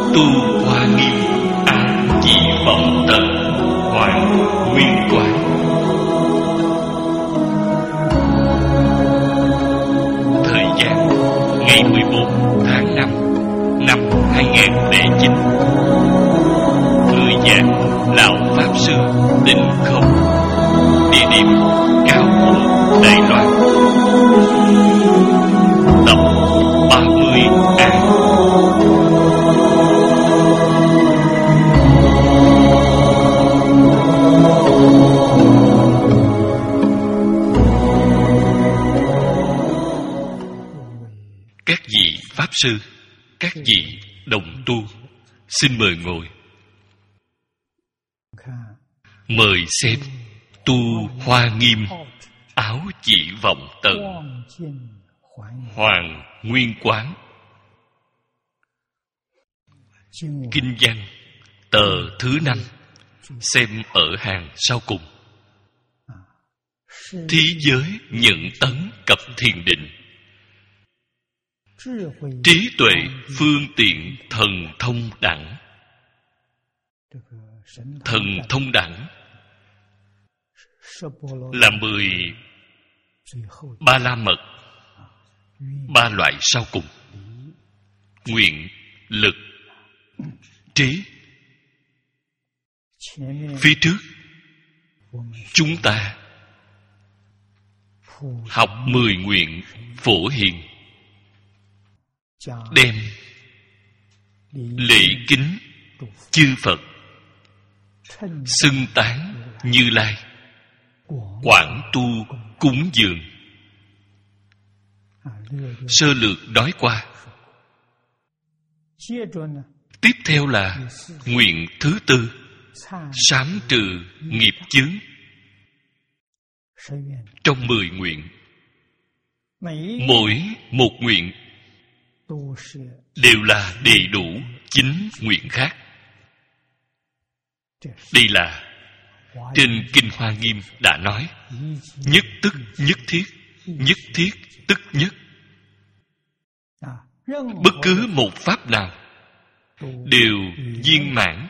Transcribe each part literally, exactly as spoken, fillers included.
Tu Hoa Nghiêm Ám Chỉ Vọng Tận Hoàng Nguyên Quán. Thời gian ngày mười bốn tháng năm năm hai nghìn lẻ chín. Người giảng Lão Pháp Sư Tịnh Không. Địa điểm Cao Hùng, Đài Loan. Tập ba mươi A. Các vị Pháp Sư, các vị đồng tu, xin mời ngồi. Mời xem Tu Hoa Nghiêm Áo Chỉ Vọng Tận Hoàng Nguyên Quán. Kinh văn tờ thứ năm, xem ở hàng sau cùng. Thí giới nhận tấn cập thiền định, trí tuệ phương tiện thần thông đẳng. Thần thông đẳng là mười ba la mật, ba loại sau cùng: nguyện, lực, trí. Phía trước chúng ta học mười nguyện phổ hiền, đem lễ kính chư Phật, xưng tán Như Lai, quảng tu cúng dường. Sơ lược nói qua. Tiếp theo là nguyện thứ tư, sám trừ nghiệp chướng. Trong mười nguyện, mỗi một nguyện đều là đầy đủ chín nguyện khác. Đây là trên Kinh Hoa Nghiêm đã nói: nhất tức nhất thiết, nhất thiết tức nhất. Bất cứ một pháp nào đều viên mãn,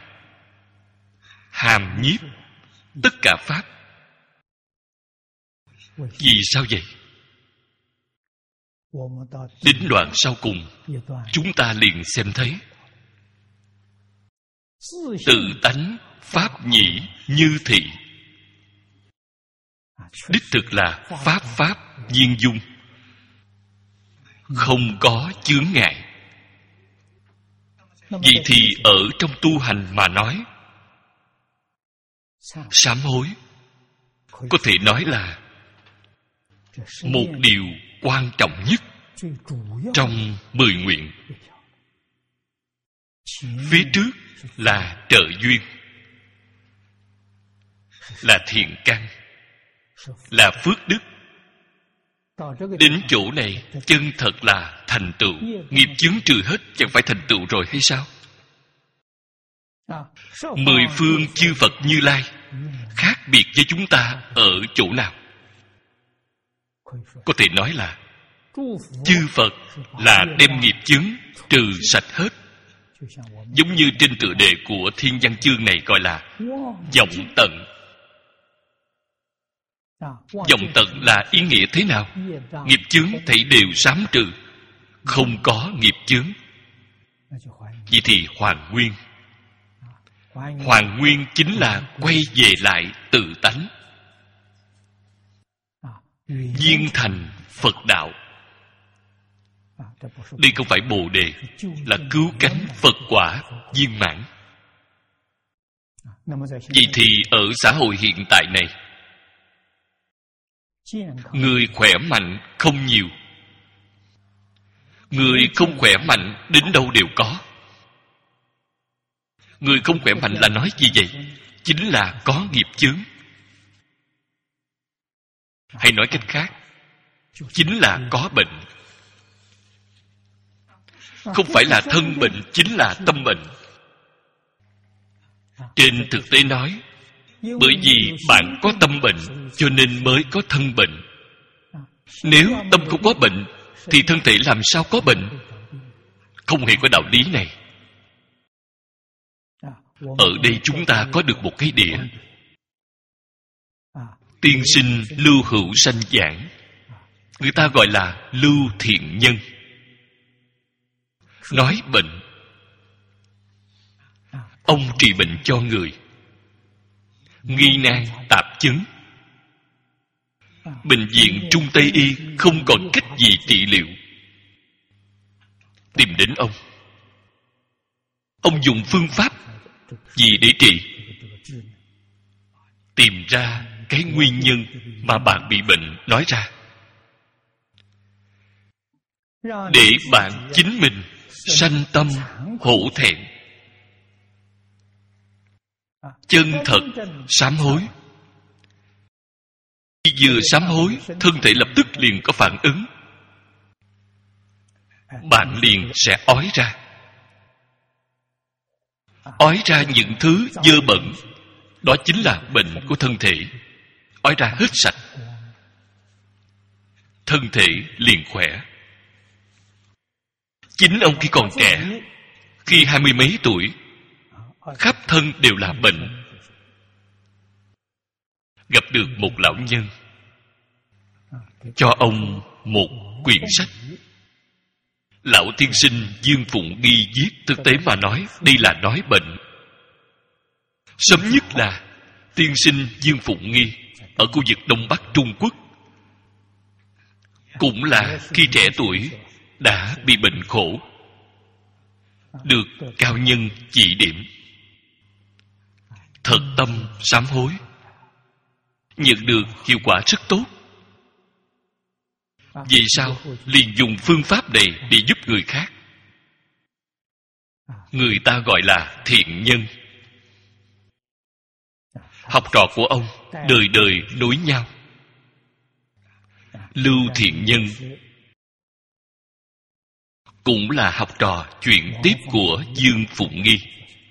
hàm nhiếp tất cả pháp. Vì sao vậy? Đến đoạn sau cùng, chúng ta liền xem thấy tự tánh pháp nhĩ như thị. Đích thực là pháp pháp viên dung, không có chướng ngại. Vậy thì ở trong tu hành mà nói, sám hối có thể nói là một điều quan trọng nhất trong mười nguyện. Phía trước là trợ duyên, là thiện căn, là phước đức. Đến chỗ này chân thật là thành tựu. Nghiệp chướng trừ hết, chẳng phải thành tựu rồi hay sao? Mười phương chư Phật Như Lai khác biệt với chúng ta ở chỗ nào? Có thể nói là chư Phật là đem nghiệp chướng trừ sạch hết. Giống như trên tựa đề của thiên văn chương này gọi là vọng tận. Vọng tận là ý nghĩa thế nào? Nghiệp chướng thảy đều sám trừ, không có nghiệp chướng. Vậy thì hoàn nguyên. Hoàn nguyên chính là quay về lại tự tánh, viên thành Phật đạo. Đây không phải bồ đề, là cứu cánh Phật quả viên mãn. Vậy thì ở xã hội hiện tại này, người khỏe mạnh không nhiều, người không khỏe mạnh đến đâu đều có. Người không khỏe mạnh là nói gì vậy? Chính là có nghiệp chướng. Hay nói cách khác, chính là có bệnh. Không phải là thân bệnh, chính là tâm bệnh. Trên thực tế nói, bởi vì bạn có tâm bệnh cho nên mới có thân bệnh. Nếu tâm không có bệnh thì thân thể làm sao có bệnh? Không hề có đạo lý này. Ở đây chúng ta có được một cái đĩa. Tiên sinh Lưu Hữu sanh giảng, người ta gọi là Lưu Thiện Nhân. Nói bệnh, ông trị bệnh cho người, nghi nan tạp chứng. Bệnh viện Trung Tây Y không còn cách gì trị liệu, tìm đến ông. Ông dùng phương pháp gì để trị? Tìm ra cái nguyên nhân mà bạn bị bệnh nói ra, để bạn chính mình sanh tâm hổ thẹn, chân thật sám hối. Khi vừa sám hối, thân thể lập tức liền có phản ứng, bạn liền sẽ ói ra. Ói ra những thứ dơ bẩn, đó chính là bệnh của thân thể. Ói ra hết sạch, thân thể liền khỏe. Chính ông khi còn trẻ, khi hai mươi mấy tuổi, khắp thân đều là bệnh, gặp được một lão nhân, cho ông một quyển sách. Lão tiên sinh Dương Phụng Nghi viết, thực tế mà nói, đây là nói bệnh. Sớm nhất là tiên sinh Dương Phụng Nghi ở khu vực Đông Bắc Trung Quốc, cũng là khi trẻ tuổi đã bị bệnh khổ, được cao nhân chỉ điểm, thật tâm sám hối, nhận được hiệu quả rất tốt. Vì sao liền dùng phương pháp này để giúp người khác? Người ta gọi là thiện nhân. Học trò của ông đời đời nối nhau. Lưu Thiện Nhân cũng là học trò chuyển tiếp của Dương Phụng Nghi,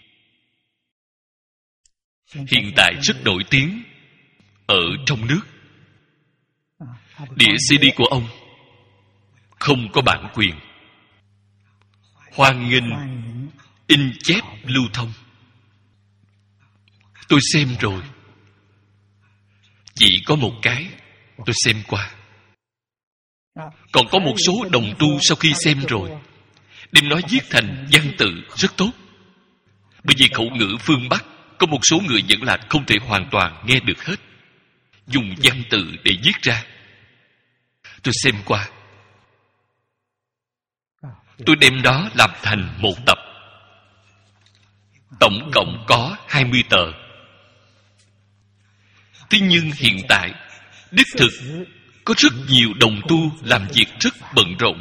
hiện tại rất nổi tiếng ở trong nước. Đĩa xê đê của ông không có bản quyền, hoan nghênh in chép lưu thông. Tôi xem rồi, chỉ có một cái tôi xem qua. Còn có một số đồng tu sau khi xem rồi đem nói viết thành văn tự rất tốt. Bởi vì khẩu ngữ phương Bắc có một số người vẫn là không thể hoàn toàn nghe được hết, dùng văn tự để viết ra. Tôi xem qua, tôi đem đó làm thành một tập, tổng cộng có hai mươi tờ. Thế nhưng hiện tại đích thực có rất nhiều đồng tu làm việc rất bận rộn.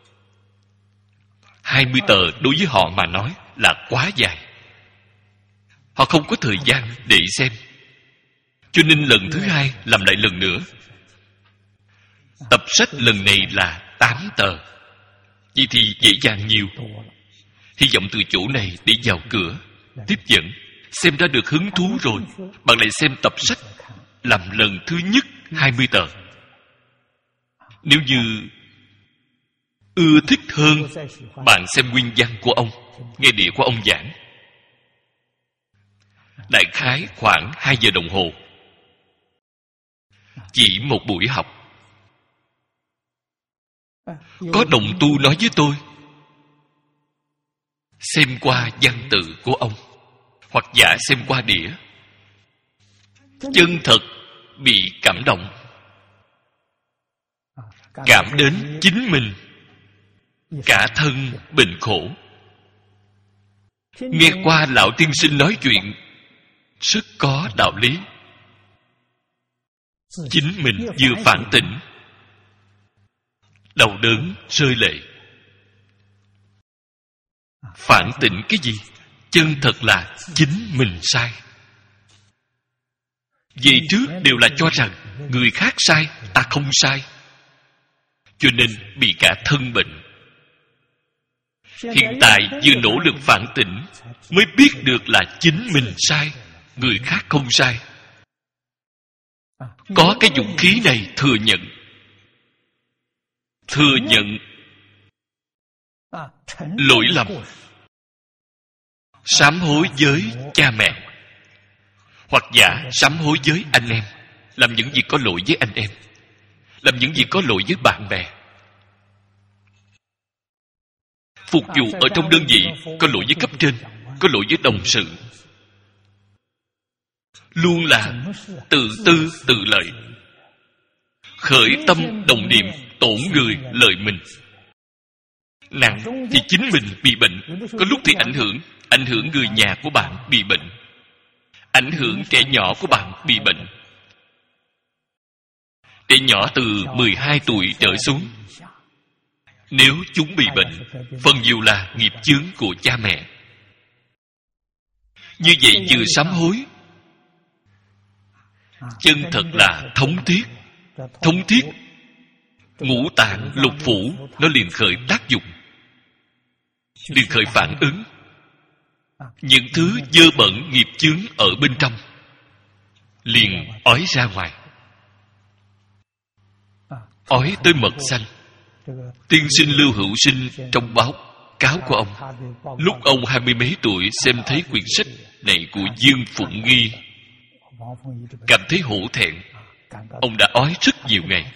Hai mươi tờ đối với họ mà nói là quá dài, họ không có thời gian để xem, cho nên lần thứ hai làm lại lần nữa. Tập sách lần này là tám tờ, vậy thì dễ dàng nhiều. Hy vọng từ chỗ này để vào cửa tiếp dẫn, xem ra được hứng thú rồi, bạn lại xem tập sách làm lần thứ nhất hai mươi tờ. Nếu như ưa thích hơn, bạn xem nguyên văn của ông, nghe đĩa của ông giảng. Đại khái khoảng hai giờ đồng hồ, chỉ một buổi học. Có đồng tu nói với tôi, xem qua văn tự của ông, hoặc giả xem qua đĩa, chân thật bị cảm động, cảm đến chính mình cả thân bệnh khổ. Nghe qua lão tiên sinh nói chuyện rất có đạo lý, chính mình vừa phản tỉnh, đau đớn rơi lệ. Phản tỉnh cái gì? Chân thật là chính mình sai. Về trước đều là cho rằng người khác sai, ta không sai, cho nên bị cả thân bệnh. Hiện tại vừa nỗ lực phản tỉnh mới biết được là chính mình sai, người khác không sai. Có cái dũng khí này thừa nhận, thừa nhận lỗi lầm, sám hối với cha mẹ, hoặc giả sám hối với anh em, làm những việc có lỗi với anh em, làm những việc có lỗi với bạn bè, phục vụ ở trong đơn vị, có lỗi với cấp trên, có lỗi với đồng sự, luôn là tự tư tự lợi, khởi tâm đồng niệm tổn người lợi mình. Nặng thì chính mình bị bệnh, có lúc thì ảnh hưởng ảnh hưởng người nhà của bạn bị bệnh, ảnh hưởng trẻ nhỏ của bạn bị bệnh. Trẻ nhỏ từ mười hai tuổi trở xuống, nếu chúng bị bệnh, phần nhiều là nghiệp chướng của cha mẹ. Như vậy vừa sám hối, chân thật là thống thiết. Thống thiết, ngũ tạng lục phủ nó liền khởi tác dụng, liền khởi phản ứng. Những thứ dơ bẩn nghiệp chướng ở bên trong liền ói ra ngoài, ói tới mật xanh. Tiên sinh Lưu Hữu Sinh trong báo cáo của ông, lúc ông hai mươi mấy tuổi xem thấy quyển sách này của Dương Phụng Nghi, cảm thấy hổ thẹn. Ông đã ói rất nhiều ngày,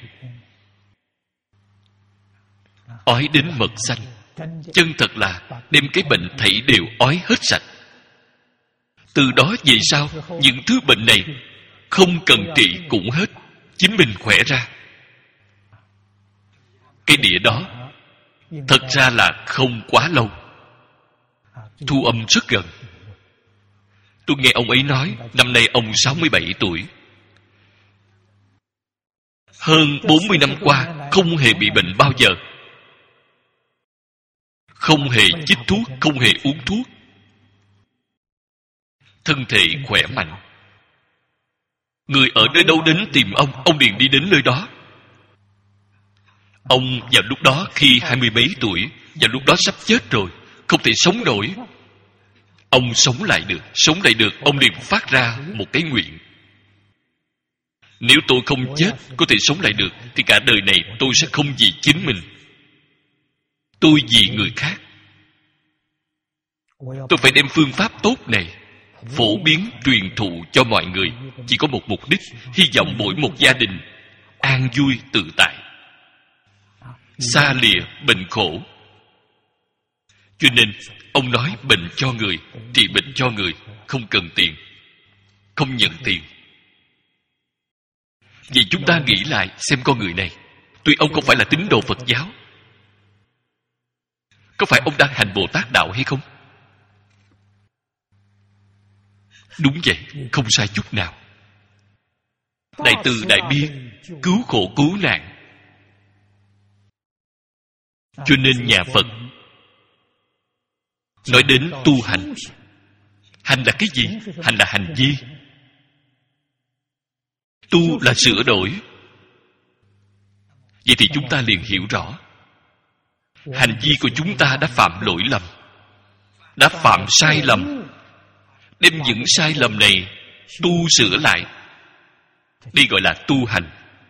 ói đến mật xanh. Chân thật là đem cái bệnh thảy đều ói hết sạch. Từ đó về sau, những thứ bệnh này không cần trị cũng hết, chính mình khỏe ra. Cái đĩa đó thật ra là không quá lâu, thu âm rất gần. Tôi nghe ông ấy nói, năm nay ông sáu mươi bảy tuổi. Hơn bốn mươi năm qua không hề bị bệnh bao giờ, không hề chích thuốc, không hề uống thuốc, thân thể khỏe mạnh. Người ở nơi đâu đến tìm ông, ông liền đi đến nơi đó. Ông vào lúc đó khi hai mươi mấy tuổi, vào lúc đó sắp chết rồi, không thể sống nổi. Ông sống lại được, sống lại được, ông liền phát ra một cái nguyện: nếu tôi không chết, có thể sống lại được, thì cả đời này tôi sẽ không vì chính mình, tôi vì người khác. Tôi phải đem phương pháp tốt này phổ biến truyền thụ cho mọi người, chỉ có một mục đích, hy vọng mỗi một gia đình an vui tự tại, xa lìa bệnh khổ. Cho nên ông nói bệnh cho người, trị bệnh cho người, không cần tiền, không nhận tiền. Vậy chúng ta nghĩ lại xem con người này, tuy ông không phải là tín đồ Phật giáo, có phải ông đang hành Bồ Tát đạo hay không? Đúng vậy, không sai chút nào. Đại từ đại bi, cứu khổ cứu nạn. Cho nên nhà Phật nói đến tu hành. Hành là cái gì? Hành là hành vi. Tu là sửa đổi. Vậy thì chúng ta liền hiểu rõ, hành vi của chúng ta đã phạm lỗi lầm, đã phạm sai lầm. Đem những sai lầm này tu sửa lại, đây gọi là tu hành.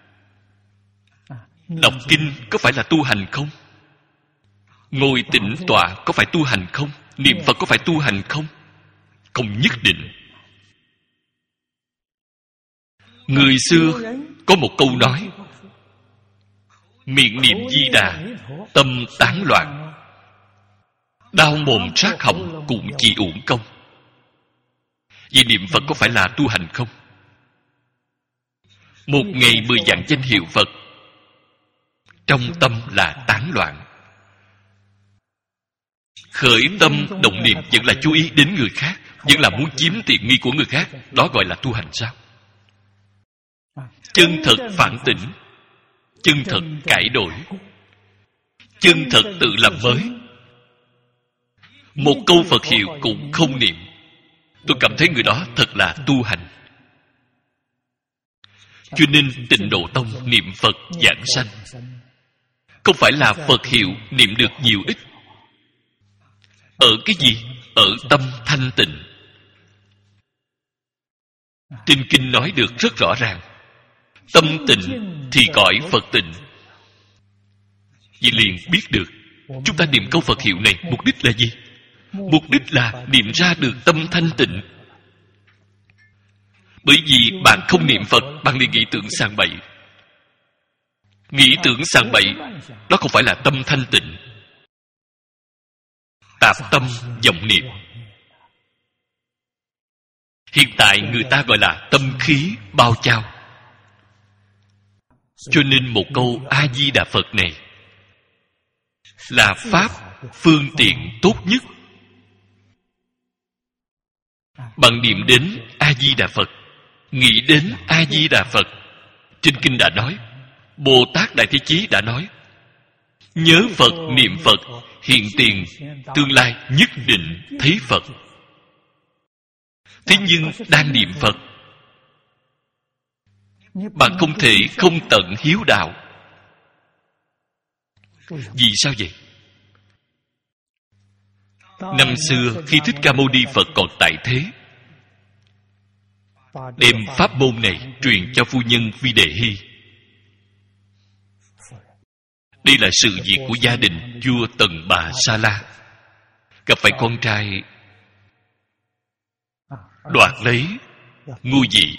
Đọc kinh có phải là tu hành không? Ngồi tĩnh tọa có phải tu hành không? Niệm Phật có phải tu hành không? Không nhất định. Người xưa có một câu nói: miệng niệm Di Đà, tâm tán loạn, đau mồm sát họng cũng chỉ uổng công. Vì niệm Phật có phải là tu hành không? Một ngày mười vạn danh hiệu Phật, trong tâm là tán loạn. Khởi tâm động niệm vẫn là chú ý đến người khác, vẫn là muốn chiếm tiện nghi của người khác. Đó gọi là tu hành sao? Chân thật phản tỉnh, chân thật cải đổi, chân thật tự làm mới. Một câu Phật hiệu cũng không niệm, tôi cảm thấy người đó thật là tu hành. Cho nên Tịnh Độ Tông niệm Phật giảng sanh, không phải là Phật hiệu niệm được nhiều ít. Ở cái gì? Ở tâm thanh tịnh. Trên kinh nói được rất rõ ràng: tâm tịnh thì cõi Phật tịnh. Vậy liền biết được chúng ta niệm câu Phật hiệu này mục đích là gì? Mục đích là niệm ra được tâm thanh tịnh. Bởi vì bạn không niệm Phật, bạn liền nghĩ tưởng sang bậy. Nghĩ tưởng sang bậy, đó không phải là tâm thanh tịnh. Tạp tâm vọng niệm. Hiện tại người ta gọi là tâm khí bao trao. Cho nên một câu A-di-đà Phật này là pháp phương tiện tốt nhất. Bạn niệm đến A-di-đà Phật, nghĩ đến A-di-đà Phật. Trên kinh đã nói, Bồ Tát Đại Thế Chí đã nói, nhớ Phật, niệm Phật, hiện tiền tương lai nhất định thấy Phật. Thế nhưng đang niệm Phật, bạn không thể không tận hiếu đạo. Vì sao vậy? Năm xưa khi Thích Ca Mâu Ni Phật còn tại thế, đem pháp môn này truyền cho phu nhân Vi Đề Hy. Đây là sự việc của gia đình vua Tần Bà Sa La, gặp phải con trai đoạt lấy ngôi vị,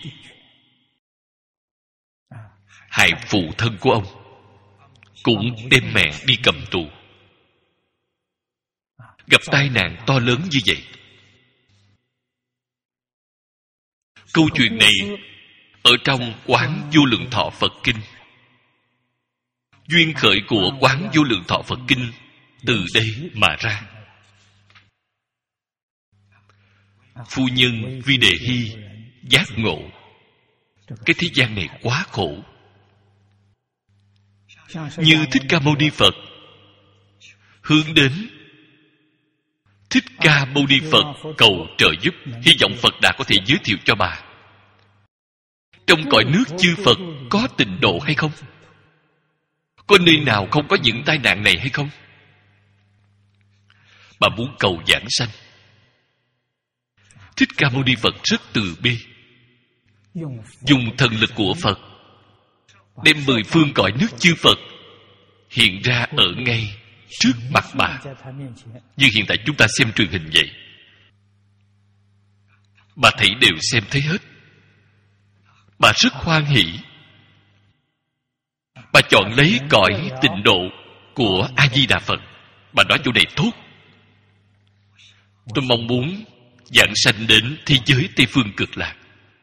hại phụ thân của ông, cũng đem mẹ đi cầm tù. Gặp tai nạn to lớn như vậy. Câu chuyện này ở trong Quán Vô Lượng Thọ Phật Kinh. Duyên khởi của Quán Vô Lượng Thọ Phật Kinh từ đây mà ra. Phu nhân Vi Đề Hy giác ngộ, cái thế gian này quá khổ. Như Thích Ca Mâu Ni Phật hướng đến Thích Ca Mâu Ni Phật cầu trợ giúp, hy vọng Phật Đà có thể giới thiệu cho bà. Trong cõi nước chư Phật có tịnh độ hay không? Có nơi nào không có những tai nạn này hay không? Bà muốn cầu giảng sanh. Thích Ca Mâu Ni Phật rất từ bi, dùng thần lực của Phật đem mười phương cõi nước chư Phật hiện ra ở ngay trước mặt bà, như hiện tại chúng ta xem truyền hình vậy. Bà thấy đều xem thấy hết. Bà rất hoan hỷ. Bà chọn lấy cõi tịnh độ của A-di-đà Phật. Bà nói chỗ này tốt. Tôi mong muốn giảng sanh đến thế giới Tây Phương Cực Lạc.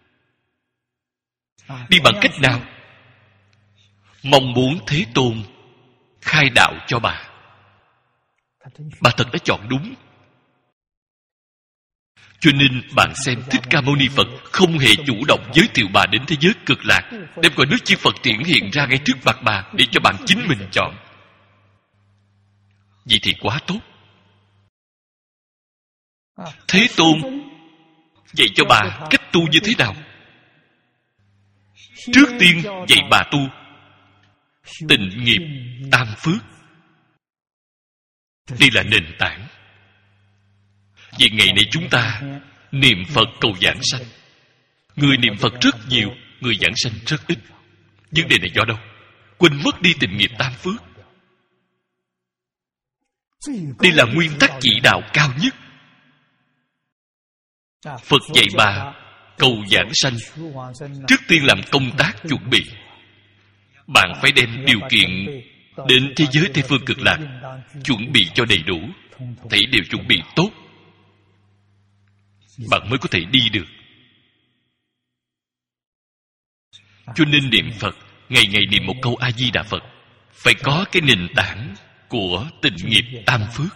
Đi bằng cách nào? Mong muốn Thế Tôn khai đạo cho bà. Bà thật đã chọn đúng. Cho nên bạn xem Thích Ca Mâu Ni Phật không hề chủ động giới thiệu bà đến thế giới Cực Lạc, đem cõi nước chư Phật triển hiện ra ngay trước mặt bà để cho bạn chính mình chọn. Vậy thì quá tốt. Thế Tôn dạy cho bà cách tu như thế nào? Trước tiên dạy bà tu tịnh nghiệp tam phước. Đây là nền tảng. Vì ngày nay chúng ta niệm Phật cầu giảng sanh. Người niệm Phật rất nhiều, người giảng sanh rất ít. Vấn đề này do đâu? Quên mất đi tịnh nghiệp tam phước. Đây là nguyên tắc chỉ đạo cao nhất. Phật dạy bà cầu giảng sanh, trước tiên làm công tác chuẩn bị. Bạn phải đem điều kiện đến thế giới Tây Phương Cực Lạc chuẩn bị cho đầy đủ, thấy đều chuẩn bị tốt, bạn mới có thể đi được. Cho nên niệm Phật, ngày ngày niệm một câu A-di-đà Phật, phải có cái nền tảng của tịnh nghiệp tam phước.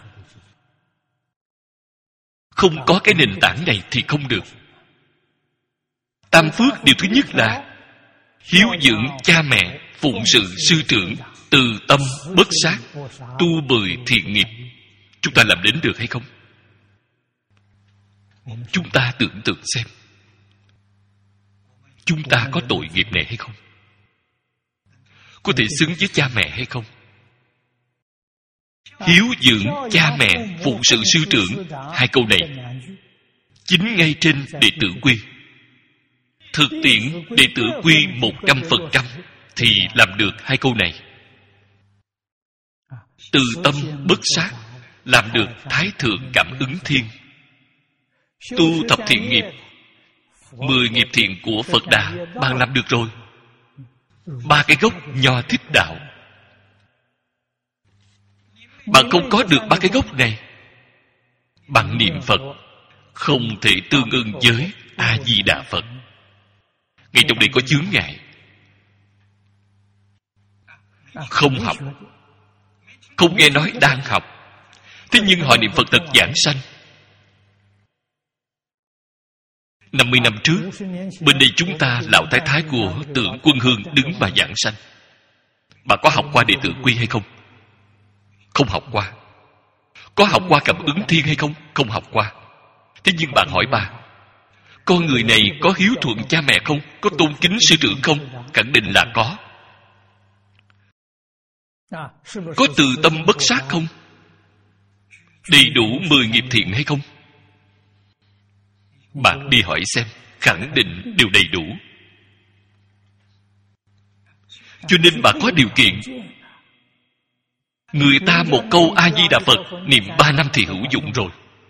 Không có cái nền tảng này thì không được. Tam phước điều thứ nhất là hiếu dưỡng cha mẹ, phụng sự sư trưởng, từ tâm bất sát, tu mười thiện nghiệp. Chúng ta làm đến được hay không? Chúng ta tưởng tượng xem, chúng ta có tội nghiệp này hay không? Có thể xứng với cha mẹ hay không? Hiếu dưỡng cha mẹ, phụng sự sư trưởng, hai câu này chính ngay trên đệ tử quy. Thực tiễn đệ tử quy một trăm phần trăm thì làm được hai câu này. Từ tâm bất sát, làm được Thái Thượng Cảm Ứng Thiên. Tu thập thiện nghiệp, mười nghiệp thiện của Phật Đà, bạn làm được rồi. Ba cái gốc Nho Thích Đạo, bạn không có được ba cái gốc này, bạn niệm Phật không thể tương ưng với A Di Đà Phật. Ngay trong đây có chướng ngại, không học, không nghe nói đang học, thế nhưng họ niệm Phật thật giảng sanh. năm mươi năm trước, bên đây chúng ta lão thái thái của Tượng Quân Hương đứng mà giảng sanh. Bà có học qua Đệ Tử Quy hay không? Không học qua. Có học qua Cảm Ứng Thiên hay không? Không học qua. Thế nhưng bạn hỏi bà, con người này có hiếu thuận cha mẹ không? Có tôn kính sư trưởng không? Khẳng định là có. Có từ tâm bất sát không? Đầy đủ mười nghiệp thiện hay không? Bạn đi hỏi xem, khẳng định đều đầy đủ. Cho nên bà có điều kiện. Người ta một câu A Di Đà Phật niệm ba năm thì hữu dụng rồi,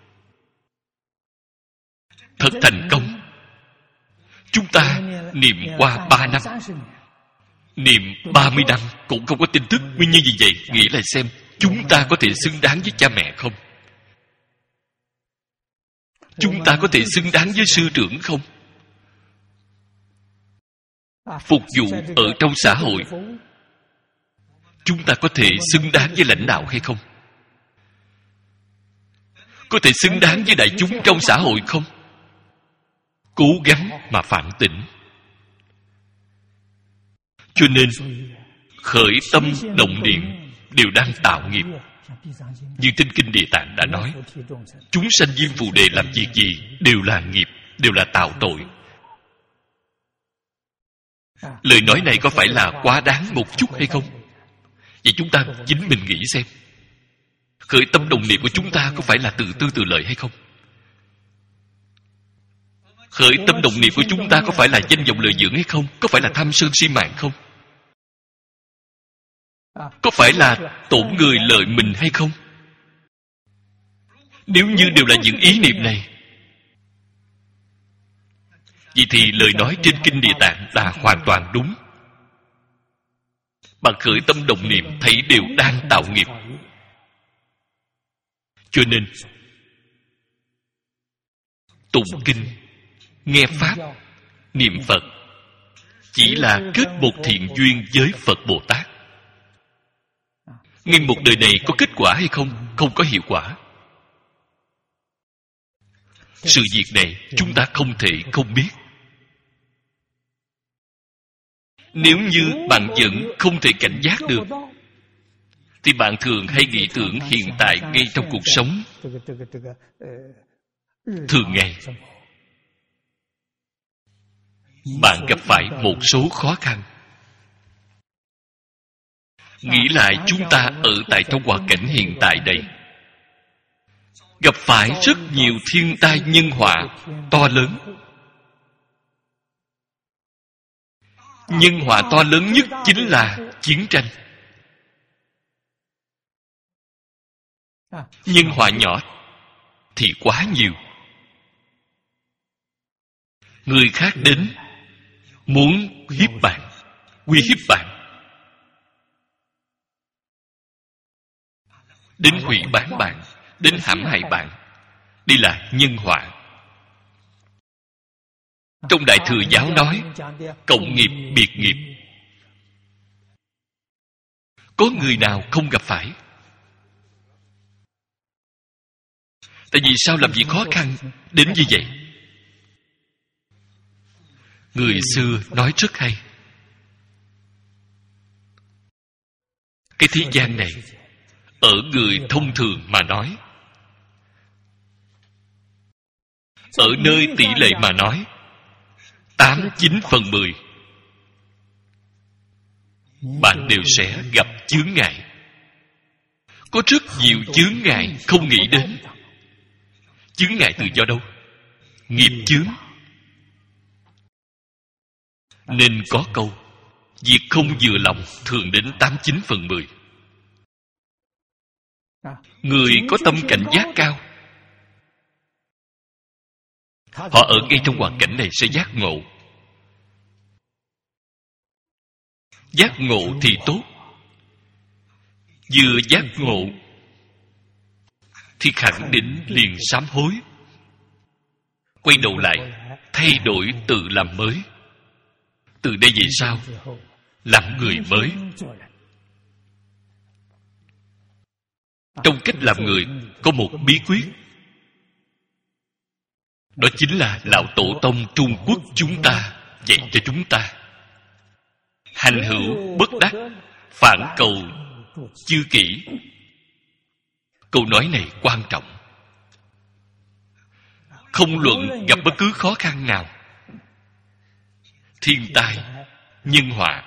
thật thành công. Chúng ta niệm qua ba năm, niệm ba mươi năm cũng không có tin tức. Nguyên nhân gì vậy? Nghĩ lại xem, chúng ta có thể xứng đáng với cha mẹ không? Chúng ta có thể xứng đáng với sư trưởng không? Phục vụ ở trong xã hội, chúng ta có thể xứng đáng với lãnh đạo hay không? Có thể xứng đáng với đại chúng trong xã hội không? Cố gắng mà phản tỉnh. Cho nên khởi tâm động niệm đều đang tạo nghiệp. Như trên Kinh Địa Tạng đã nói, chúng sanh Diêm Phù Đề làm việc gì đều là nghiệp, đều là tạo tội. Lời nói này có phải là quá đáng một chút hay không? Vậy chúng ta chính mình nghĩ xem, khởi tâm động niệm của chúng ta có phải là tự tư tự lợi hay không? Khởi tâm động niệm của chúng ta có phải là danh vọng lợi dưỡng hay không? Có phải là tham sân si mạng không? Có phải là tổn người lợi mình hay không? Nếu như đều là những ý niệm này, vậy thì lời nói trên Kinh Địa Tạng là hoàn toàn đúng. Bạn khởi tâm động niệm thấy đều đang tạo nghiệp. Cho nên tụng kinh, nghe pháp, niệm Phật chỉ là kết một thiện duyên với Phật Bồ Tát. Ngay một đời này có kết quả hay không? Không có hiệu quả. Sự việc này chúng ta không thể không biết. Nếu như bạn vẫn không thể cảnh giác được, thì bạn thường hay nghĩ tưởng hiện tại ngay trong cuộc sống thường ngày, bạn gặp phải một số khó khăn. Nghĩ lại chúng ta ở tại trong hoàn cảnh hiện tại đây, gặp phải rất nhiều thiên tai nhân họa to lớn. Nhân họa to lớn nhất chính là chiến tranh. Nhân họa nhỏ thì quá nhiều. Người khác đến muốn hiếp bạn, uy hiếp bạn, đến hủy bán bạn, đến hãm hại bạn. Đây là nhân họa. Trong Đại Thừa Giáo nói cộng nghiệp biệt nghiệp. Có người nào không gặp phải? Tại vì sao làm việc khó khăn đến như vậy? Người xưa nói rất hay. Cái thế gian này, ở người thông thường mà nói, ở nơi tỷ lệ mà nói, tám chín phần mười bạn đều sẽ gặp chướng ngại. Có rất nhiều chướng ngại không nghĩ đến. Chướng ngại từ do đâu? Nghiệp chướng. Nên có câu, việc không vừa lòng thường đến tám chín phần mười. Người có tâm cảnh giác cao, họ ở ngay trong hoàn cảnh này sẽ giác ngộ. Giác ngộ thì tốt. Vừa giác ngộ thì khẳng định liền sám hối, quay đầu lại thay đổi tự làm mới. Từ đây về sau làm người mới. Trong cách làm người có một bí quyết, đó chính là lão tổ tông Trung Quốc chúng ta dạy cho chúng ta: hành hữu bất đắc, phản cầu chư kỷ. Câu nói này quan trọng. Không luận gặp bất cứ khó khăn nào, thiên tai, nhân họa,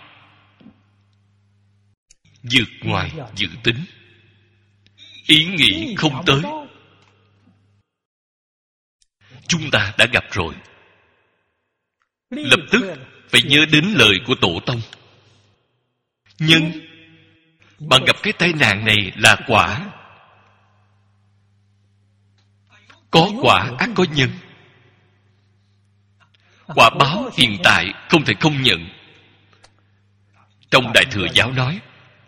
vượt ngoài dự tính, ý nghĩ không tới, chúng ta đã gặp rồi, lập tức phải nhớ đến lời của tổ tông. Nhân, bạn gặp cái tai nạn này là quả. Có quả ắt có nhân. Quả báo hiện tại không thể không nhận. Trong Đại Thừa Giáo nói,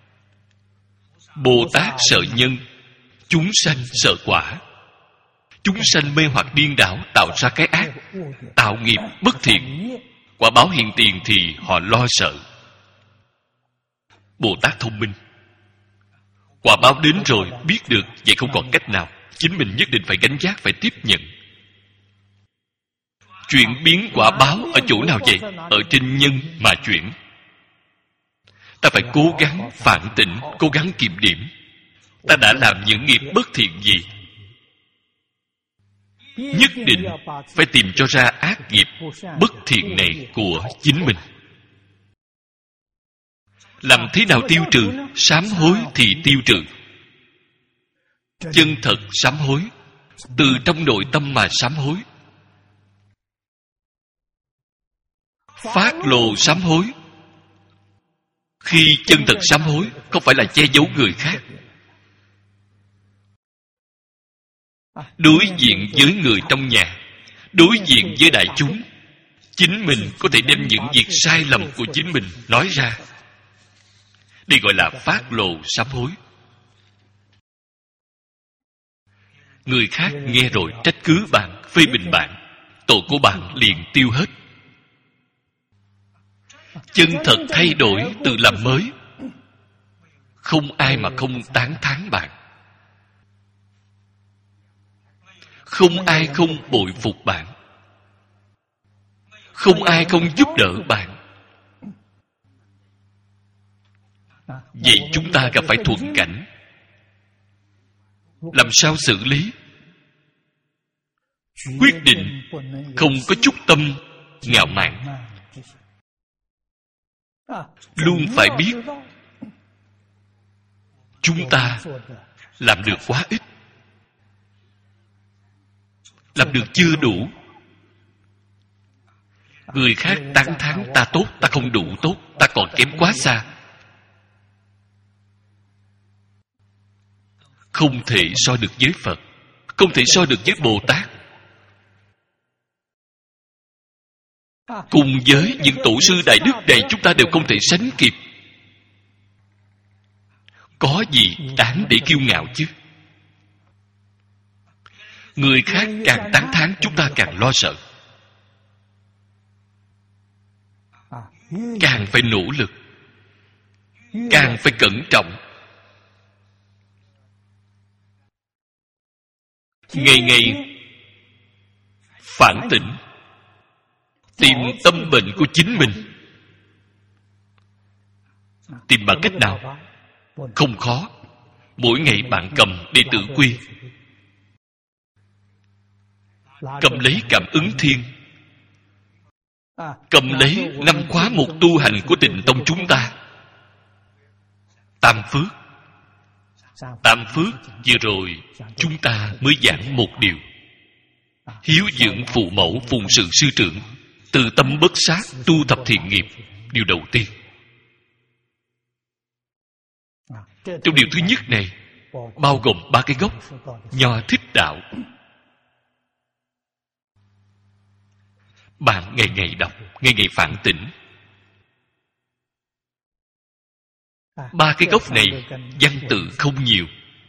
Bồ Tát sợ nhân, chúng sanh sợ quả. Chúng sanh mê hoặc điên đảo, tạo ra cái ác, tạo nghiệp bất thiện. Quả báo hiện tiền thì họ lo sợ. Bồ Tát thông minh, quả báo đến rồi biết được, vậy không còn cách nào, chính mình nhất định phải gánh vác, phải tiếp nhận. Chuyển biến quả báo ở chỗ nào vậy? Ở trên nhân mà chuyển. Ta phải cố gắng phản tỉnh, cố gắng kiểm điểm. Ta đã làm những nghiệp bất thiện gì? Nhất định phải tìm cho ra ác nghiệp bất thiện này của chính mình. Làm thế nào tiêu trừ? Sám hối thì tiêu trừ. Chân thật sám hối, từ trong nội tâm mà sám hối. Phát lộ sám hối. Khi chân thật sám hối, không phải là che giấu người khác. Đối diện với người trong nhà, đối diện với đại chúng, chính mình có thể đem những việc sai lầm của chính mình nói ra. Đây gọi là phát lộ sám hối. Người khác nghe rồi trách cứ bạn, phê bình bạn, tội của bạn liền tiêu hết. Chân thật thay đổi, tự làm mới. Không ai mà không tán thán bạn, không ai không bội phục bạn, không ai không giúp đỡ bạn. Vậy chúng ta gặp phải thuận cảnh, làm sao xử lý? Quyết định không có chút tâm ngạo mạn, luôn phải biết chúng ta làm được quá ít, làm được chưa đủ. Người khác tán thán ta tốt, ta không đủ tốt, ta còn kém quá xa. Không thể so được với Phật, không thể so được với Bồ Tát. Cùng với những tổ sư đại đức này, chúng ta đều không thể sánh kịp. Có gì đáng để kiêu ngạo chứ? Người khác càng tán thán, chúng ta càng lo sợ, càng phải nỗ lực, càng phải cẩn trọng. Ngày ngày phản tỉnh, tìm tâm bệnh của chính mình. Tìm bằng cách nào? Không khó. Mỗi ngày bạn cầm đệ tử quy, cầm lấy cảm ứng thiên, cầm lấy năm khóa một tu hành của Tịnh Tông chúng ta. Tam phước. Tam phước vừa rồi chúng ta mới giảng một điều: hiếu dưỡng phụ mẫu, phụng sự sư trưởng, từ tâm bất sát, tu thập thiện nghiệp. Điều đầu tiên. Trong điều thứ nhất này, bao gồm ba cái gốc: Nho, Thích, Đạo. Bạn ngày ngày đọc, ngày ngày phản tỉnh. Ba cái gốc này văn tự không nhiều,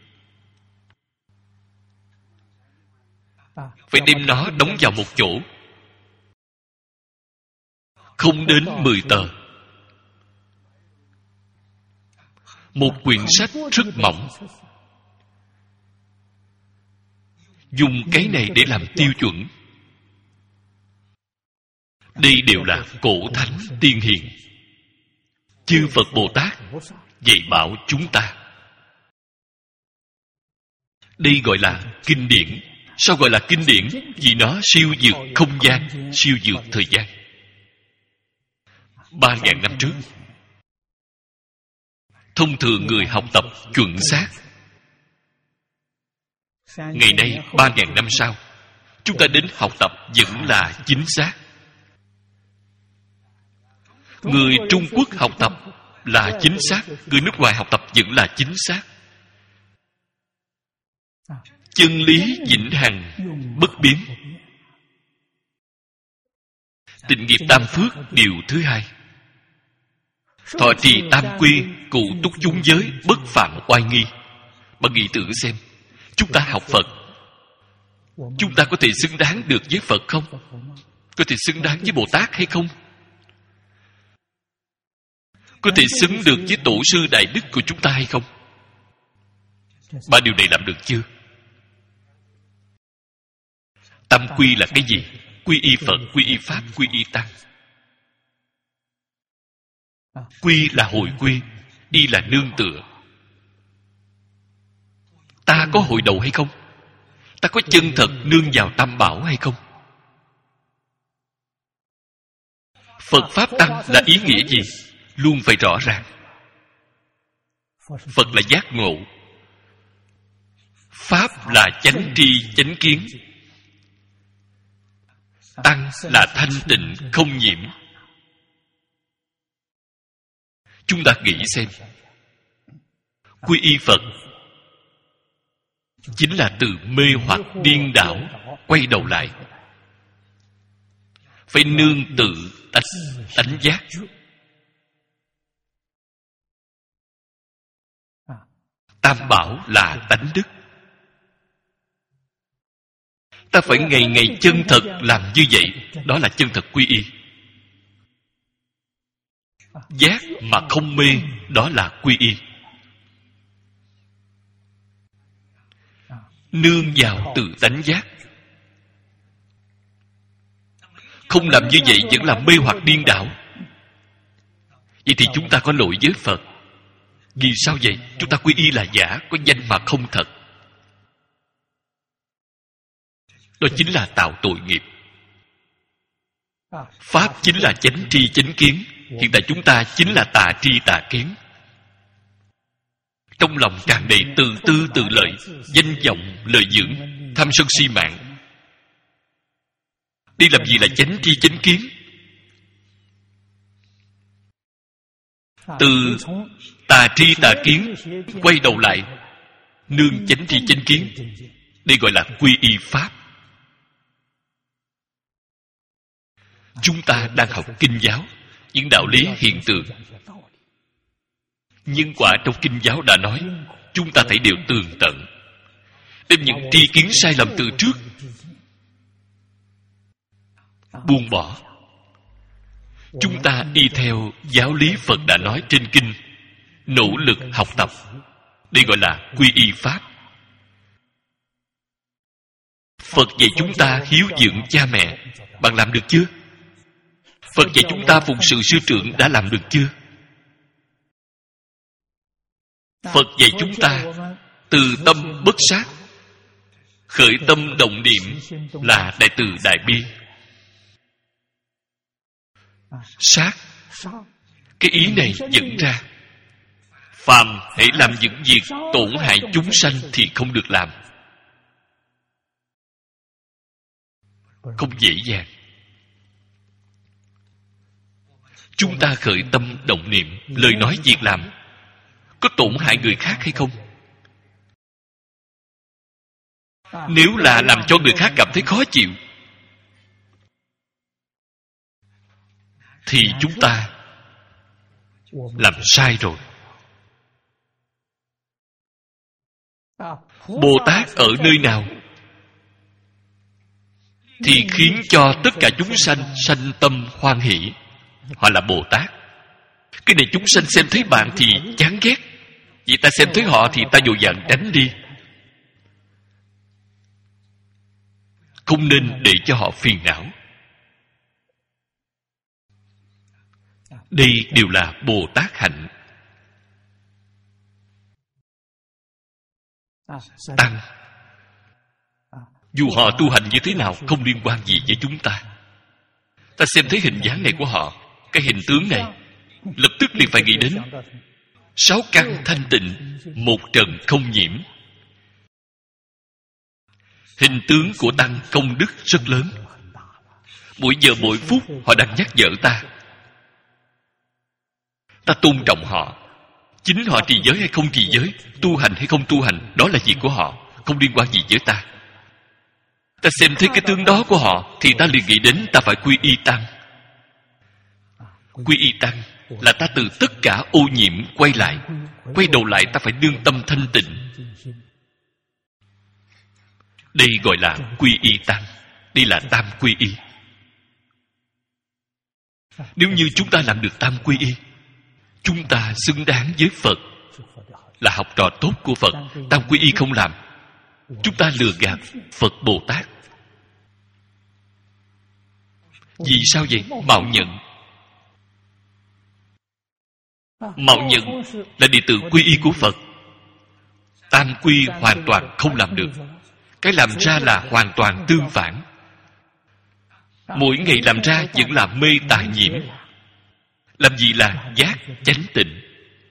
phải đem nó đóng vào một chỗ, không đến mười tờ. Một quyển sách rất mỏng, dùng cái này để làm tiêu chuẩn. Đây đều là cổ thánh tiên hiền, chư Phật Bồ Tát dạy bảo chúng ta. Đây gọi là kinh điển. Sao gọi là kinh điển? Vì nó siêu vượt không gian, siêu vượt thời gian. Ba ngàn năm trước, thông thường người học tập chuẩn xác. Ngày nay, ba ngàn năm sau, chúng ta đến học tập vẫn là chính xác. Người Trung Quốc học tập là chính xác, người nước ngoài học tập vẫn là chính xác. Chân lý vĩnh hằng, bất biến. Tịnh nghiệp tam phước điều thứ hai. Thọ trì tam quy, cụ túc chúng giới, bất phạm oai nghi. Bạn nghĩ tưởng xem, chúng ta học Phật, chúng ta có thể xứng đáng được với Phật không? Có thể xứng đáng với Bồ Tát hay không? Có thể xứng được với tổ sư đại đức của chúng ta hay không? Ba điều này làm được chưa? Tam quy là cái gì? Quy y Phật, quy y Pháp, quy y Tăng. Quy là hồi quy, y là nương tựa. Ta có hội đầu hay không? Ta có chân thật nương vào Tam Bảo hay không? Phật Pháp Tăng là ý nghĩa gì? Luôn phải rõ ràng. Phật là giác ngộ, Pháp là chánh tri chánh kiến, Tăng là thanh tịnh không nhiễm. Chúng ta nghĩ xem, quy y Phật chính là từ mê hoặc điên đảo quay đầu lại, phải nương tự tánh, tánh giác. Tam Bảo là tánh đức. Ta phải ngày ngày chân thật làm như vậy. Đó là chân thật quy y. Giác mà không mê, đó là quy y. Nương vào tự tánh giác. Không làm như vậy vẫn là mê hoặc điên đảo. Vậy thì chúng ta có lỗi với Phật. Vì sao vậy? Chúng ta quy y là giả, có danh mà không thật. Đó chính là tạo tội nghiệp. Pháp chính là chánh tri chánh kiến. Hiện tại chúng ta chính là tà tri tà kiến. Trong lòng tràn đầy tự tư tự lợi, danh vọng lợi dưỡng, tham sân si mạng. Đi làm gì là chánh tri chánh kiến? Từ tà tri tà kiến quay đầu lại nương chánh tri chánh kiến. Đây gọi là quy y Pháp. Chúng ta đang học kinh giáo, những đạo lý hiện tượng. Nhân quả trong kinh giáo đã nói, chúng ta thấy đều tường tận. Đem những tri kiến sai lầm từ trước buông bỏ. Chúng ta y theo giáo lý Phật đã nói trên kinh, nỗ lực học tập. Đây gọi là quy y Pháp. Phật dạy chúng ta hiếu dưỡng cha mẹ. Bạn làm được chưa? Phật dạy chúng ta phụng sự sư trưởng, đã làm được chưa? Phật dạy chúng ta từ tâm bất sát, khởi tâm động niệm là đại từ đại bi. Sát, cái ý này dẫn ra phàm hãy làm những việc tổn hại chúng sanh thì không được làm. Không dễ dàng. Chúng ta khởi tâm động niệm, lời nói việc làm có tổn hại người khác hay không? Nếu là làm cho người khác cảm thấy khó chịu, thì chúng ta làm sai rồi. Bồ Tát ở nơi nào thì khiến cho tất cả chúng sanh sanh tâm hoan hỷ, họ là Bồ Tát. Cái này chúng sanh xem thấy bạn thì chán ghét, vì ta xem thấy họ thì ta vội vàng tránh đi. Không nên để cho họ phiền não. Đây đều là Bồ Tát hạnh. Tăng, dù họ tu hành như thế nào không liên quan gì với chúng ta. Ta xem thấy hình dáng này của họ, cái hình tướng này, lập tức liền phải nghĩ đến sáu căn thanh tịnh, một trần không nhiễm. Hình tướng của Tăng công đức rất lớn. Mỗi giờ mỗi phút họ đang nhắc nhở ta. Ta tôn trọng họ. Chính họ trì giới hay không trì giới, tu hành hay không tu hành, đó là việc của họ, không liên quan gì với ta. Ta xem thấy cái tướng đó của họ thì ta liền nghĩ đến ta phải quy y Tăng. Quy y Tăng là ta từ tất cả ô nhiễm quay lại. Quay đầu lại ta phải đương tâm thanh tịnh. Đây gọi là quy y Tăng. Đây là tam quy y. Nếu như chúng ta làm được tam quy y, chúng ta xứng đáng với Phật, là học trò tốt của Phật. Tam quy y không làm, chúng ta lừa gạt Phật Bồ Tát. Vì sao vậy? Mạo nhận. Mạo nhận là đệ tử quy y của Phật. Tam quy hoàn toàn không làm được. Cái làm ra là hoàn toàn tương phản. Mỗi ngày làm ra vẫn là mê tà nhiễm. Làm gì là giác chánh tịnh.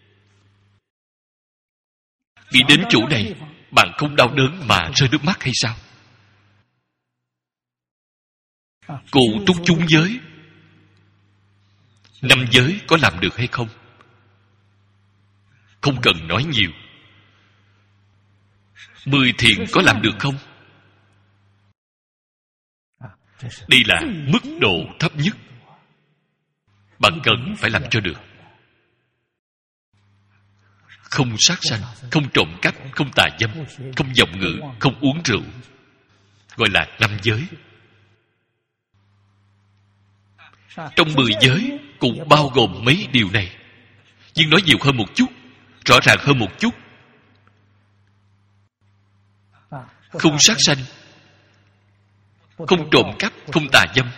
Nghĩ đến chỗ này, bạn không đau đớn mà rơi nước mắt hay sao? Cụ túc chúng giới, năm giới có làm được hay không? Không cần nói nhiều. Mười thiện có làm được không? Đây là mức độ thấp nhất. Bạn cần phải làm cho được. Không sát sanh, không trộm cắp, không tà dâm, không vọng ngữ, không uống rượu, gọi là năm giới. Trong mười giới cũng bao gồm mấy điều này, nhưng nói nhiều hơn một chút, rõ ràng hơn một chút. Không sát sanh, không trộm cắp, không tà dâm,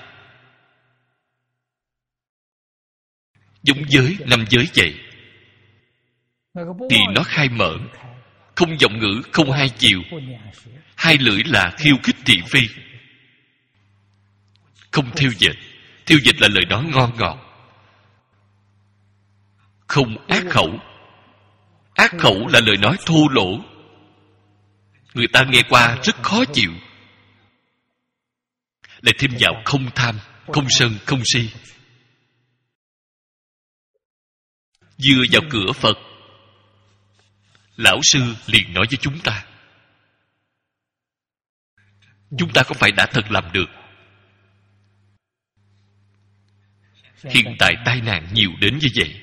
giống giới năm giới vậy, thì nó khai mở. Không vọng ngữ, không hai chiều. Hai lưỡi là khiêu khích thị phi. Không thiêu dệt. Thiêu dệt là lời nói ngon ngọt. Không ác khẩu. Ác khẩu là lời nói thô lỗ, người ta nghe qua rất khó chịu. Lại thêm vào không tham, không sân, không si. Vừa vào cửa Phật, lão sư liền nói với chúng ta, chúng ta có phải đã thật làm được? Hiện tại tai nạn nhiều đến như vậy.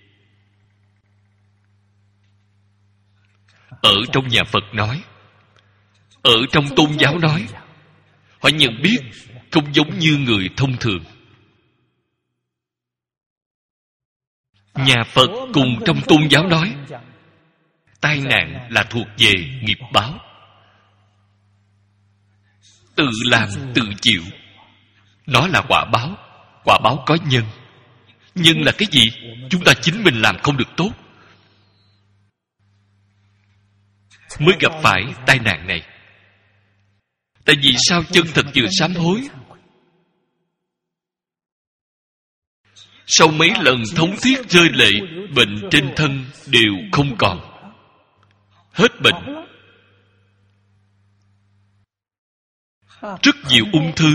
Ở trong nhà Phật nói, ở trong tôn giáo nói, họ nhận biết không giống như người thông thường. Nhà Phật cùng trong tôn giáo nói, tai nạn là thuộc về nghiệp báo. Tự làm tự chịu. Nó là quả báo. Quả báo có nhân. Nhân là cái gì? Chúng ta chính mình làm không được tốt, mới gặp phải tai nạn này. Tại vì sao chân thật vừa sám hối, sau mấy lần thống thiết rơi lệ, bệnh trên thân đều không còn, hết bệnh. Rất nhiều ung thư.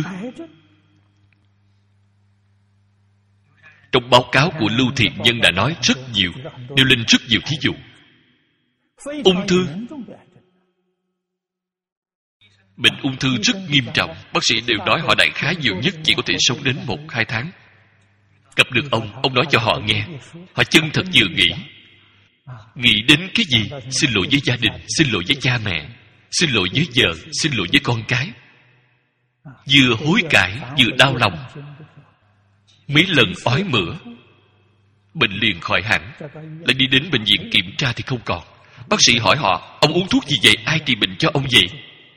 Trong báo cáo của Lưu Thiện Nhân đã nói rất nhiều, nêu lên rất nhiều thí dụ. Ung thư Bệnh ung thư rất nghiêm trọng. Bác sĩ đều nói họ đại khái nhiều nhất chỉ có thể sống đến một hai tháng. Gặp được ông, ông nói cho họ nghe. Họ chân thật vừa nghĩ. Nghĩ đến cái gì? Xin lỗi với gia đình, xin lỗi với cha mẹ, xin lỗi với vợ, xin lỗi với con cái. Vừa hối cải, vừa đau lòng. Mấy lần ói mửa, bệnh liền khỏi hẳn. Lại đi đến bệnh viện kiểm tra thì không còn. Bác sĩ hỏi họ, ông uống thuốc gì vậy? Ai trị bệnh cho ông vậy?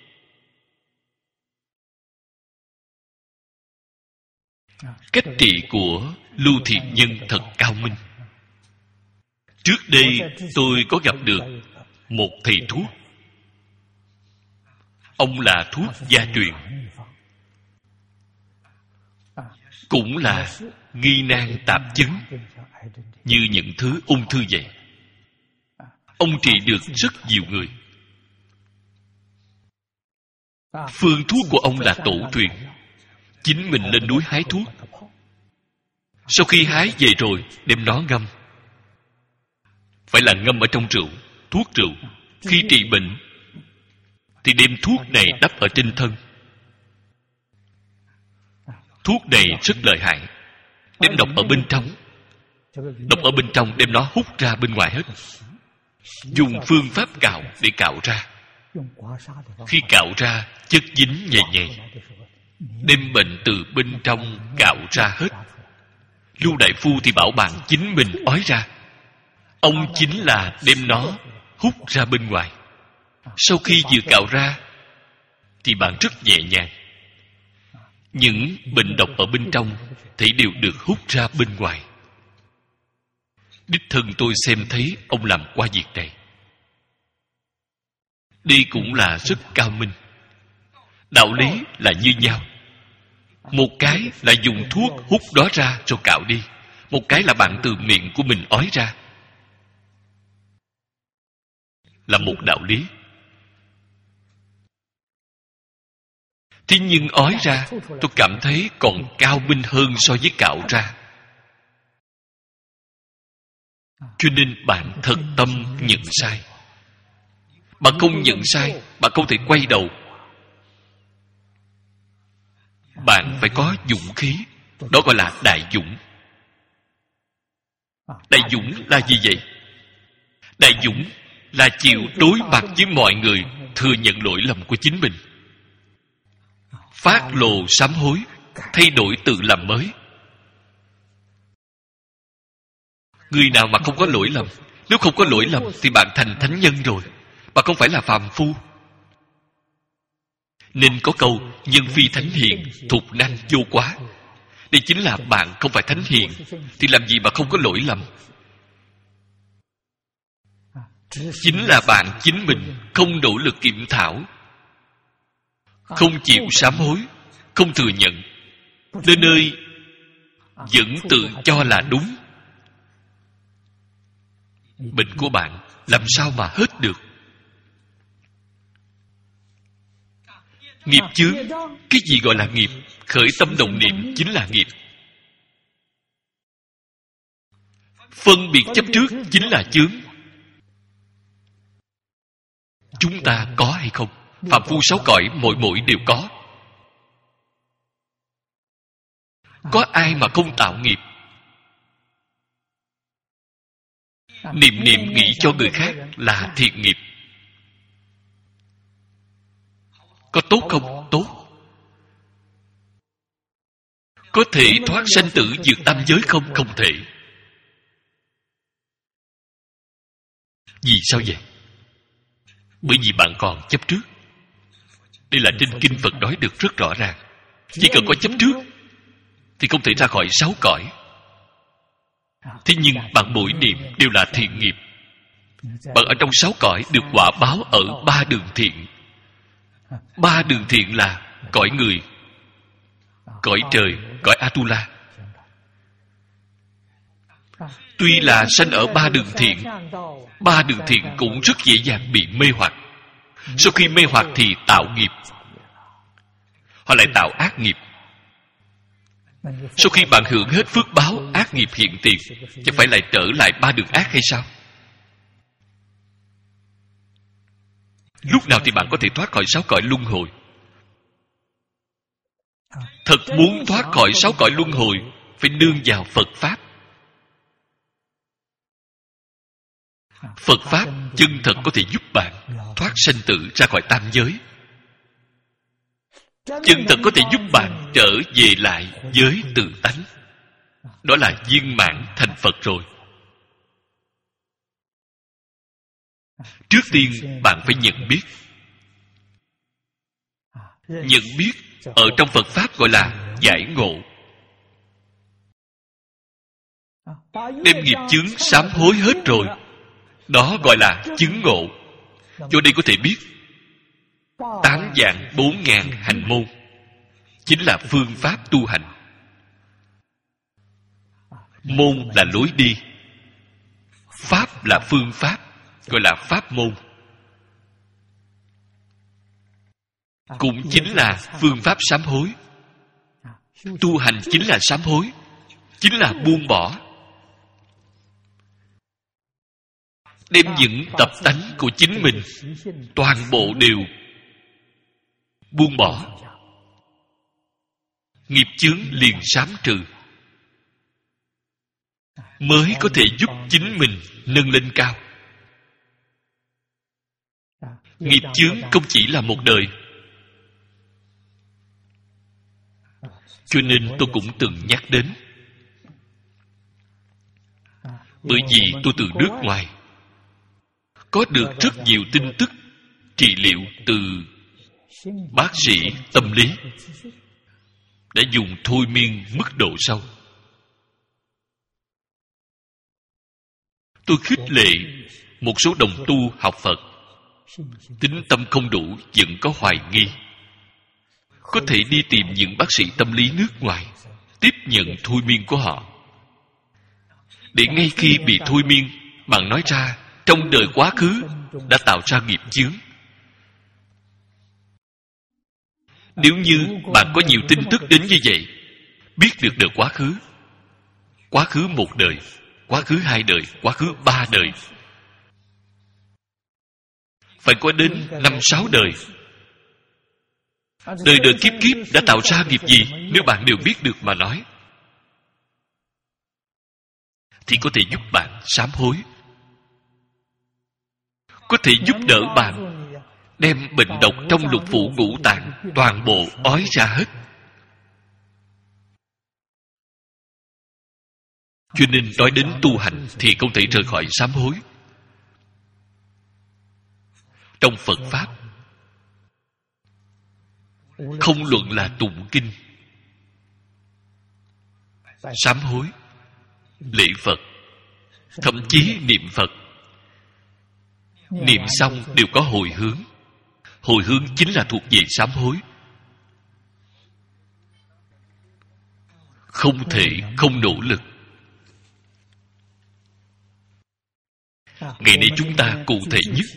Cách trị của Lưu Thiện Nhân thật cao minh. Trước đây tôi có gặp được một thầy thuốc. Ông là thuốc gia truyền, cũng là nghi nan tạp chứng như những thứ ung thư vậy. Ông trị được rất nhiều người. Phương thuốc của ông là tổ truyền. Chính mình lên núi hái thuốc. Sau khi hái về rồi, đem nó ngâm. Phải là ngâm ở trong rượu, thuốc rượu. Khi trị bệnh thì đem thuốc này đắp ở trên thân. Thuốc này rất lợi hại. Đem độc ở bên trong. Độc ở bên trong đem nó hút ra bên ngoài hết. Dùng phương pháp cạo để cạo ra. Khi cạo ra, chất dính nhầy nhầy. Đem bệnh từ bên trong cạo ra hết. Lưu đại phu thì bảo bạn chính mình ói ra. Ông chính là đem nó hút ra bên ngoài. Sau khi vừa cạo ra thì bạn rất nhẹ nhàng. Những bệnh độc ở bên trong thì đều được hút ra bên ngoài. Đích thân tôi xem thấy ông làm qua việc này. Đây cũng là rất cao minh. Đạo lý là như nhau. Một cái là dùng thuốc hút đó ra rồi cạo đi. Một cái là bạn từ miệng của mình ói ra. Là một đạo lý. Thế nhưng ói ra, tôi cảm thấy còn cao minh hơn so với cạo ra. Cho nên bạn thật tâm nhận sai. Bạn không nhận sai, bạn không thể quay đầu. Bạn phải có dũng khí. Đó gọi là đại dũng. Đại dũng là gì vậy? Đại dũng là chịu đối mặt với mọi người, thừa nhận lỗi lầm của chính mình, phát lộ sám hối, thay đổi tự làm mới. Người nào mà không có lỗi lầm, nếu không có lỗi lầm thì bạn thành thánh nhân rồi. Bạn không phải là phàm phu. Nên có câu nhân phi thánh hiền, thục năng vô quá. Đây chính là bạn không phải thánh hiền thì làm gì mà không có lỗi lầm. Chính là bạn chính mình không nỗ lực kiểm thảo, không chịu sám hối, không thừa nhận, đến nơi vẫn tự cho là đúng. Bệnh của bạn làm sao mà hết được? Nghiệp chướng. Cái gì gọi là nghiệp? Khởi tâm động niệm chính là nghiệp. Phân biệt chấp trước chính là chướng. Chúng ta có hay không? Phạm phu sáu cõi mỗi mỗi đều có. Có ai mà không tạo nghiệp? Niệm niệm nghĩ cho người khác là thiện nghiệp. Có tốt không? Tốt. Có thể thoát sanh tử vượt tam giới không? Không thể. Vì sao vậy? Bởi vì bạn còn chấp trước. Đây là trên kinh Phật nói được rất rõ ràng. Chỉ cần có chấp trước thì không thể ra khỏi sáu cõi. Thế nhưng bạn mỗi niệm đều là thiện nghiệp. Bạn ở trong sáu cõi được quả báo ở ba đường thiện. Ba đường thiện là cõi người, cõi trời, cõi Atula. Tuy là sanh ở ba đường thiện, ba đường thiện cũng rất dễ dàng bị mê hoặc. Sau khi mê hoặc thì tạo nghiệp. Họ lại tạo ác nghiệp. Sau khi bạn hưởng hết phước báo, ác nghiệp hiện tiền, chẳng phải lại trở lại ba đường ác hay sao? Lúc nào thì bạn có thể thoát khỏi sáu cõi luân hồi? Thật muốn thoát khỏi sáu cõi luân hồi, phải nương vào Phật Pháp. Phật Pháp chân thật có thể giúp bạn thoát sanh tử ra khỏi tam giới. Chân thật có thể giúp bạn trở về lại với tự tánh. Đó là viên mãn thành Phật rồi. Trước tiên bạn phải nhận biết. Nhận biết ở trong Phật Pháp gọi là giải ngộ. Đem nghiệp chướng sám hối hết rồi, đó gọi là chứng ngộ. Cho đây có thể biết tám vạn bốn ngàn hành môn chính là phương pháp tu hành. Môn là lối đi, pháp là phương pháp, gọi là pháp môn. Cũng chính là phương pháp sám hối. Tu hành chính là sám hối, chính là buông bỏ. Đem những tập tánh của chính mình toàn bộ đều buông bỏ, nghiệp chướng liền sám trừ, mới có thể giúp chính mình nâng lên cao. Nghiệp chướng không chỉ là một đời. Cho nên tôi cũng từng nhắc đến. Bởi vì tôi từ nước ngoài có được rất nhiều tin tức trị liệu từ bác sĩ tâm lý đã dùng thôi miên mức độ sâu. Tôi khích lệ một số đồng tu học Phật, tín tâm không đủ vẫn có hoài nghi, có thể đi tìm những bác sĩ tâm lý nước ngoài tiếp nhận thôi miên của họ, để ngay khi bị thôi miên, bạn nói ra trong đời quá khứ đã tạo ra nghiệp chướng. Nếu như bạn có nhiều tin tức đến như vậy, biết được đời quá khứ, quá khứ một đời, quá khứ hai đời, quá khứ ba đời, phải có đến năm sáu đời. Đời đời kiếp kiếp đã tạo ra nghiệp gì, nếu bạn đều biết được mà nói, thì có thể giúp bạn sám hối, có thể giúp đỡ bạn đem bệnh độc trong lục phủ ngũ tạng toàn bộ ói ra hết. Cho nên nói đến tu hành thì không thể rời khỏi sám hối. Trong Phật Pháp, không luận là tụng kinh, sám hối, lễ Phật, thậm chí niệm Phật, niệm xong đều có hồi hướng. Hồi hướng chính là thuộc về sám hối. Không thể không nỗ lực. Ngày nay chúng ta cụ thể nhất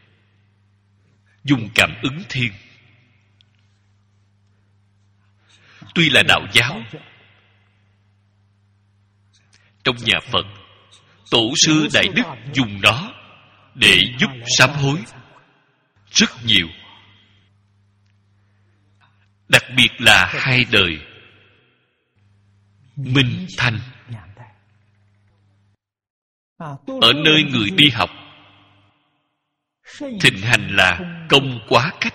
dùng cảm ứng thiên. Tuy là đạo giáo, trong nhà Phật, tổ sư Đại Đức dùng nó để giúp sám hối rất nhiều. Đặc biệt là hai đời Minh Thanh. Ở nơi người đi học thịnh hành là công quá cách.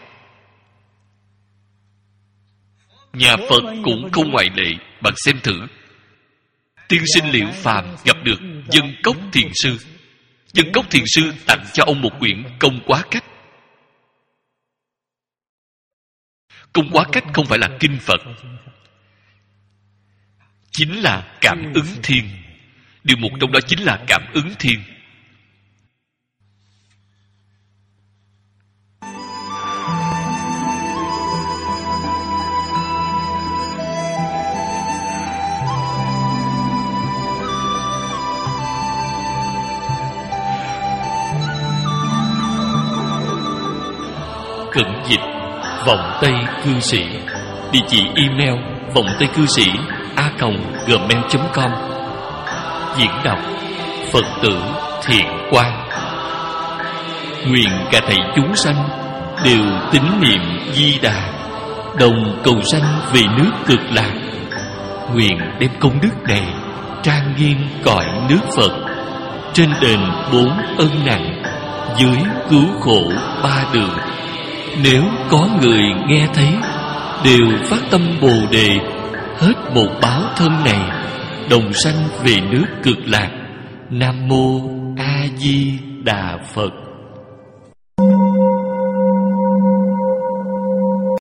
Nhà Phật cũng không ngoại lệ. Bạn xem thử, tiên sinh Liễu Phàm gặp được Dân Cốc Thiền Sư. Dân Cốc Thiền Sư tặng cho ông một quyển Công Quá Cách. Công Quá Cách không phải là kinh Phật, chính là cảm ứng thiên. Điều một trong đó chính là cảm ứng thiên. Cận dịch Vọng Tây Cư Sĩ. Địa chỉ email vọng tây cư sĩ a còng gmail chấm com. Diễn đọc Phật tử Thiện Quang. Nguyện cả thảy chúng sanh đều tín niệm Di Đà, đồng cầu sanh về nước Cực Lạc. Nguyện đem công đức này trang nghiêm cõi nước Phật, trên đền bốn ân nặng, dưới cứu khổ ba đường. Nếu có người nghe thấy, đều phát tâm Bồ Đề, hết một báo thân này, đồng sanh về nước Cực Lạc. Nam mô A Di Đà Phật.